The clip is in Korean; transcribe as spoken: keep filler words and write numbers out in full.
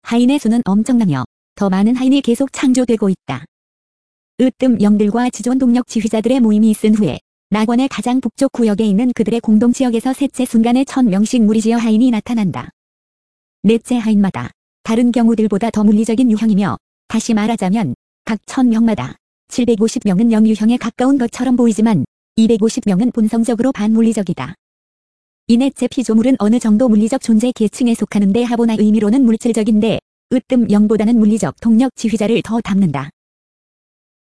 하인의 수는 엄청나며 더 많은 하인이 계속 창조되고 있다. 으뜸 영들과 지존 동력 지휘자들의 모임이 있은 후에 낙원의 가장 북쪽 구역에 있는 그들의 공동지역에서 셋째 순간에 천 명씩 무리지어 하인이 나타난다. 넷째 하인마다 다른 경우들보다 더 물리적인 유형이며, 다시 말하자면 각 천 명마다 칠백오십 명은 영유형에 가까운 것처럼 보이지만 이백오십 명은 본성적으로 반물리적이다. 이 넷째 피조물은 어느 정도 물리적 존재 계층에 속하는데 하보나 의미로는 물질적인데 으뜸 영보다는 물리적 동력 지휘자를 더 담는다.